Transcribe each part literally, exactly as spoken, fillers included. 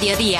mediodía.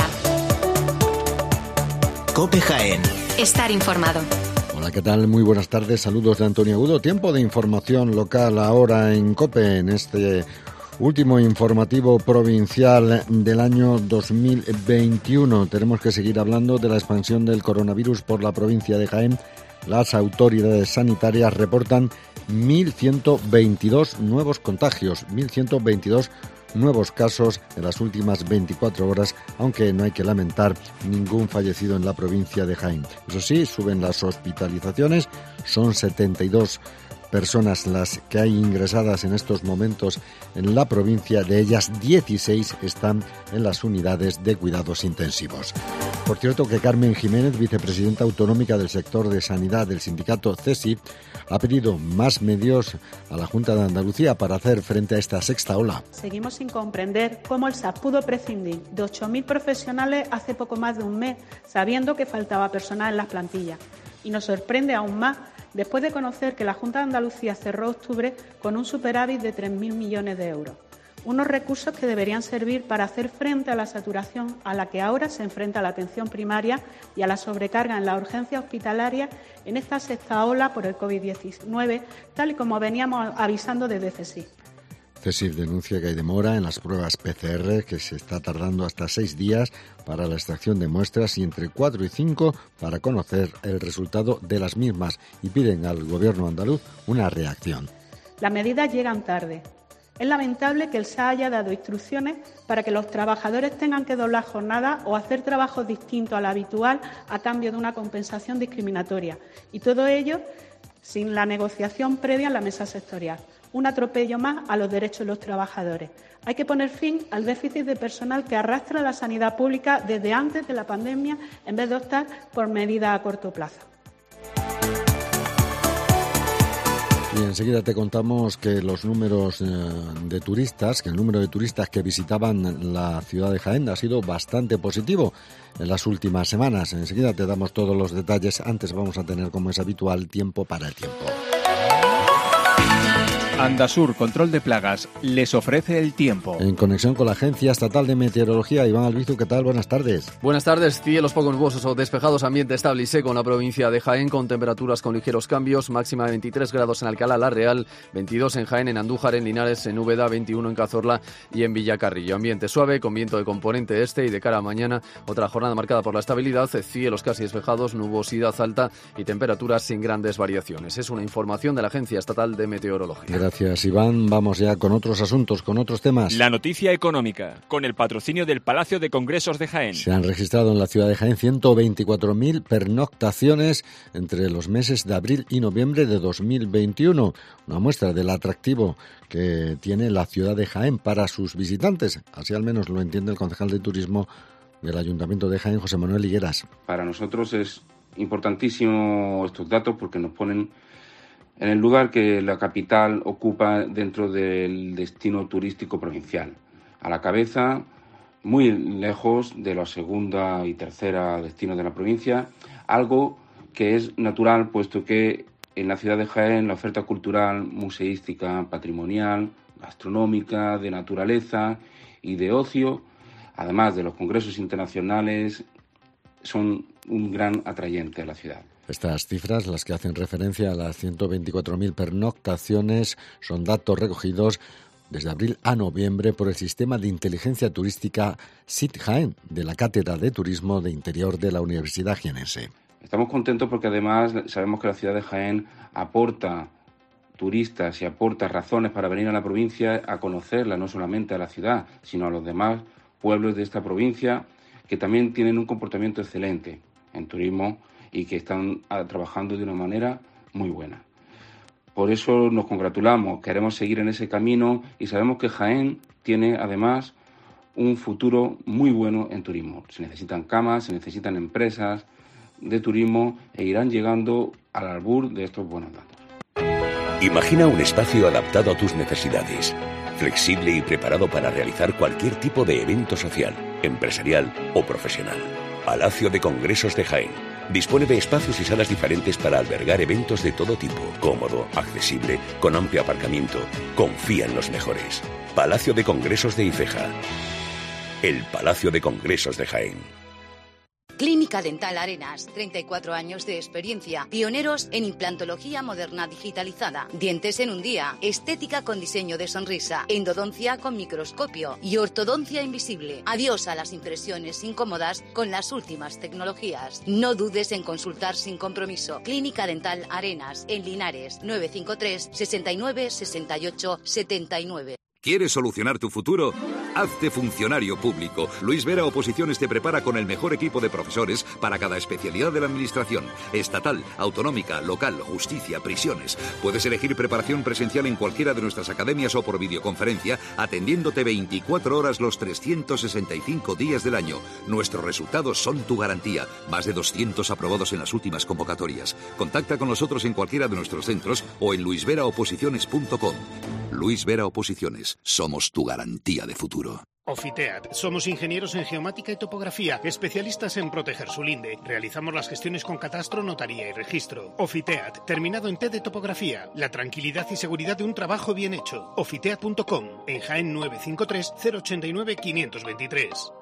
COPE Jaén. Estar informado. Hola, ¿qué tal? Muy buenas tardes. Saludos de Antonio Agudo. Tiempo de información local ahora en COPE, en este último informativo provincial del año dos mil veintiuno. Tenemos que seguir hablando de la expansión del coronavirus por la provincia de Jaén. Las autoridades sanitarias reportan mil ciento veintidós nuevos contagios, mil ciento veintidós nuevos casos en las últimas veinticuatro horas, aunque no hay que lamentar ningún fallecido en la provincia de Jaén. Eso sí, suben las hospitalizaciones, son setenta y dos personas las que hay ingresadas en estos momentos en la provincia, de ellas dieciséis están en las unidades de cuidados intensivos. Por cierto que Carmen Jiménez, vicepresidenta autonómica del sector de sanidad del sindicato CESIF, ha pedido más medios a la Junta de Andalucía para hacer frente a esta sexta ola. Seguimos sin comprender cómo el S A P pudo prescindir de ocho mil profesionales hace poco más de un mes, sabiendo que faltaba personal en las plantillas. Y nos sorprende aún más después de conocer que la Junta de Andalucía cerró octubre con un superávit de tres mil millones de euros. Unos recursos que deberían servir para hacer frente a la saturación a la que ahora se enfrenta la atención primaria y a la sobrecarga en la urgencia hospitalaria en esta sexta ola por el COVID diecinueve, tal y como veníamos avisando desde CESIF. CESIF denuncia que hay demora en las pruebas P C R, que se está tardando hasta seis días para la extracción de muestras y entre cuatro y cinco para conocer el resultado de las mismas, y piden al Gobierno andaluz una reacción. Las medidas llegan tarde. Es lamentable que el S A haya dado instrucciones para que los trabajadores tengan que doblar jornadas o hacer trabajos distintos al habitual a cambio de una compensación discriminatoria. Y todo ello sin la negociación previa en la mesa sectorial. Un atropello más a los derechos de los trabajadores. Hay que poner fin al déficit de personal que arrastra la sanidad pública desde antes de la pandemia, en vez de optar por medidas a corto plazo. Y enseguida te contamos que los números de turistas, que el número de turistas que visitaban la ciudad de Jaén ha sido bastante positivo en las últimas semanas. Enseguida te damos todos los detalles. Antes vamos a tener, como es habitual, tiempo para el tiempo. Andasur Control de Plagas les ofrece el tiempo. En conexión con la Agencia Estatal de Meteorología, Iván Albizu, ¿qué tal? Buenas tardes. Buenas tardes. Cielos poco nubosos o despejados, ambiente estable y seco en la provincia de Jaén, con temperaturas con ligeros cambios, máxima de veintitrés grados en Alcalá, La Real, veintidós en Jaén, en Andújar, en Linares, en Úbeda, veintiuno en Cazorla y en Villacarrillo. Ambiente suave, con viento de componente este, y de cara a mañana, otra jornada marcada por la estabilidad, cielos casi despejados, nubosidad alta y temperaturas sin grandes variaciones. Es una información de la Agencia Estatal de Meteorología. Gracias, Iván. Vamos ya con otros asuntos, con otros temas. La noticia económica, con el patrocinio del Palacio de Congresos de Jaén. Se han registrado en la ciudad de Jaén ciento veinticuatro mil pernoctaciones entre los meses de abril y noviembre de dos mil veintiuno. Una muestra del atractivo que tiene la ciudad de Jaén para sus visitantes. Así al menos lo entiende el concejal de Turismo del Ayuntamiento de Jaén, José Manuel Higueras. Para nosotros es importantísimo estos datos porque nos ponen en el lugar que la capital ocupa dentro del destino turístico provincial. A la cabeza, muy lejos de la segunda y tercera destinos de la provincia, algo que es natural, puesto que en la ciudad de Jaén la oferta cultural, museística, patrimonial, gastronómica, de naturaleza y de ocio, además de los congresos internacionales, son un gran atrayente a la ciudad. Estas cifras, las que hacen referencia a las ciento veinticuatro mil pernoctaciones, son datos recogidos desde abril a noviembre por el Sistema de Inteligencia Turística S I T Jaén, de la Cátedra de Turismo de Interior de la Universidad Jienense. Estamos contentos porque además sabemos que la ciudad de Jaén aporta turistas y aporta razones para venir a la provincia a conocerla, no solamente a la ciudad, sino a los demás pueblos de esta provincia, que también tienen un comportamiento excelente en turismo y que están trabajando de una manera muy buena. Por eso nos congratulamos, queremos seguir en ese camino y sabemos que Jaén tiene además un futuro muy bueno en turismo. Se necesitan camas, se necesitan empresas de turismo e irán llegando al albur de estos buenos datos. Imagina un espacio adaptado a tus necesidades, flexible y preparado para realizar cualquier tipo de evento social, empresarial o profesional. Palacio de Congresos de Jaén. Dispone de espacios y salas diferentes para albergar eventos de todo tipo. Cómodo, accesible, con amplio aparcamiento. Confía en los mejores. Palacio de Congresos de Ifeja. el Palacio de Congresos de Jaén. Clínica Dental Arenas, treinta y cuatro años de experiencia, pioneros en implantología moderna digitalizada, dientes en un día, estética con diseño de sonrisa, endodoncia con microscopio y ortodoncia invisible. Adiós a las impresiones incómodas con las últimas tecnologías. No dudes en consultar sin compromiso. Clínica Dental Arenas, en Linares, nueve cinco tres, sesenta y nueve, sesenta y ocho, setenta y nueve. ¿Quieres solucionar tu futuro? Hazte funcionario público. Luis Vera Oposiciones te prepara con el mejor equipo de profesores para cada especialidad de la administración. Estatal, autonómica, local, justicia, prisiones. Puedes elegir preparación presencial en cualquiera de nuestras academias o por videoconferencia, atendiéndote veinticuatro horas los trescientos sesenta y cinco días del año. Nuestros resultados son tu garantía. Más de doscientos aprobados en las últimas convocatorias. Contacta con nosotros en cualquiera de nuestros centros o en luis vera oposiciones punto com. Luis Vera Oposiciones. Somos tu garantía de futuro. Ofiteat. Somos ingenieros en geomática y topografía, especialistas en proteger su linde. Realizamos las gestiones con catastro, notaría y registro. Ofiteat, terminado en T de topografía. La tranquilidad y seguridad de un trabajo bien hecho. Ofiteat punto com. En Jaén nueve cinco tres, cero ochenta y nueve, quinientos veintitrés.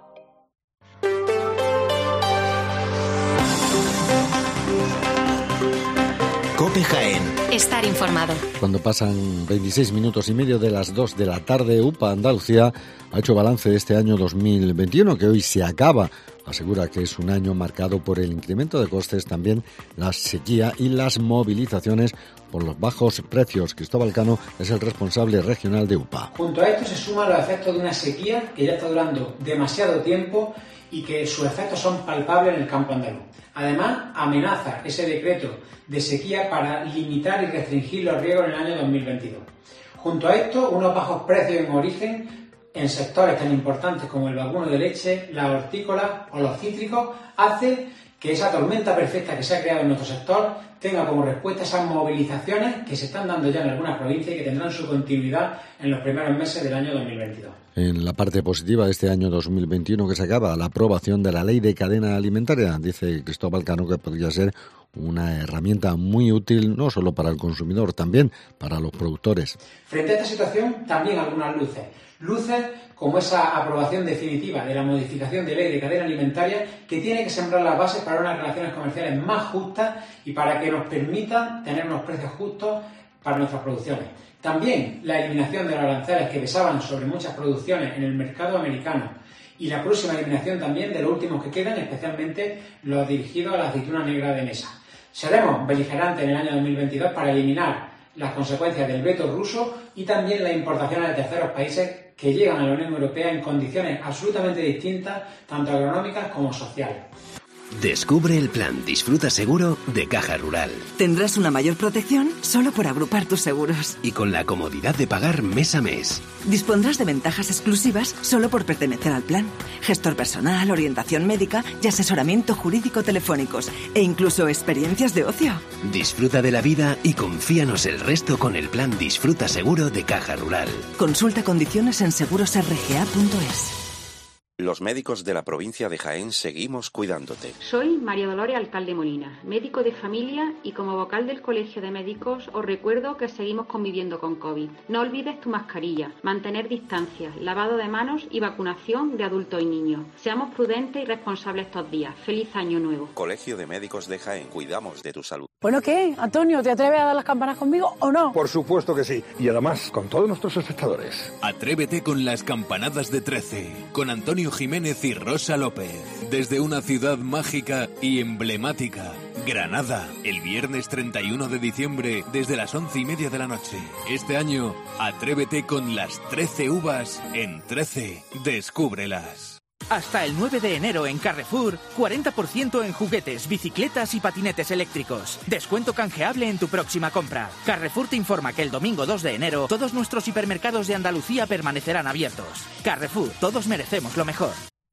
COPE Jaén. Estar informado. Cuando pasan veintiséis minutos y medio de las dos de la tarde, U P A Andalucía ha hecho balance de este año dos mil veintiuno, que hoy se acaba. Asegura que es un año marcado por el incremento de costes, también la sequía y las movilizaciones por los bajos precios. Cristóbal Cano es el responsable regional de U P A. Junto a esto se suman los efectos de una sequía que ya está durando demasiado tiempo y que sus efectos son palpables en el campo andaluz. Además, amenaza ese decreto de sequía para limitar y restringir los riegos en el año dos mil veintidós. Junto a esto, unos bajos precios en origen en sectores tan importantes como el vacuno de leche, la hortícola o los cítricos hace que esa tormenta perfecta que se ha creado en nuestro sector tenga como respuesta esas movilizaciones que se están dando ya en algunas provincias y que tendrán su continuidad en los primeros meses del año dos mil veintidós. En la parte positiva de este año dos mil veintiuno que se acaba, la aprobación de la Ley de Cadena Alimentaria, dice Cristóbal Cano que podría ser una herramienta muy útil no solo para el consumidor, también para los productores. Frente a esta situación, también algunas luces. Luces como esa aprobación definitiva de la modificación de Ley de Cadena Alimentaria que tiene que sembrar las bases para unas relaciones comerciales más justas y para que nos permitan tener unos precios justos para nuestras producciones. También la eliminación de los aranceles que pesaban sobre muchas producciones en el mercado americano y la próxima eliminación también de los últimos que quedan, especialmente los dirigidos a la aceituna negra de mesa. Seremos beligerantes en el año dos mil veintidós para eliminar las consecuencias del veto ruso y también las importaciones de terceros países que llegan a la Unión Europea en condiciones absolutamente distintas, tanto agronómicas como sociales. Descubre el plan Disfruta Seguro de Caja Rural. Tendrás una mayor protección solo por agrupar tus seguros. Y con la comodidad de pagar mes a mes. Dispondrás de ventajas exclusivas solo por pertenecer al plan. Gestor personal, orientación médica y asesoramiento jurídico telefónicos. E incluso experiencias de ocio. Disfruta de la vida y confíanos el resto con el plan Disfruta Seguro de Caja Rural. Consulta condiciones en seguros r g a punto es. Los médicos de la provincia de Jaén seguimos cuidándote. Soy María Dolores Alcalde Molina, médico de familia y como vocal del Colegio de Médicos os recuerdo que seguimos conviviendo con COVID. No olvides tu mascarilla, mantener distancia, lavado de manos y vacunación de adultos y niños. Seamos prudentes y responsables estos días. ¡Feliz Año Nuevo! Colegio de Médicos de Jaén, cuidamos de tu salud. Bueno, ¿qué? Antonio, ¿te atreves a dar las campanas conmigo o no? Por supuesto que sí, y además con todos nuestros espectadores. Atrévete con las campanadas de trece, con Antonio Jiménez y Rosa López, desde una ciudad mágica y emblemática, Granada, el viernes treinta y uno de diciembre, desde las once y media de la noche. Este año, atrévete con las trece uvas en trece, descúbrelas. Hasta el nueve de enero en Carrefour, cuarenta por ciento en juguetes, bicicletas y patinetes eléctricos. Descuento canjeable en tu próxima compra. Carrefour te informa que el domingo dos de enero todos nuestros hipermercados de Andalucía permanecerán abiertos. Carrefour, todos merecemos lo mejor.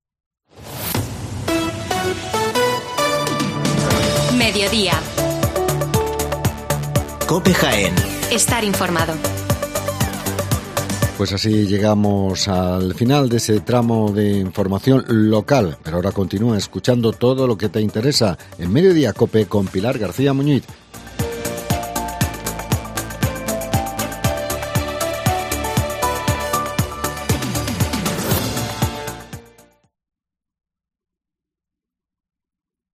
Mediodía. COPE Jaén. Estar informado. Pues así llegamos al final de ese tramo de información local, pero ahora continúa escuchando todo lo que te interesa en Mediodía COPE con Pilar García Muñiz.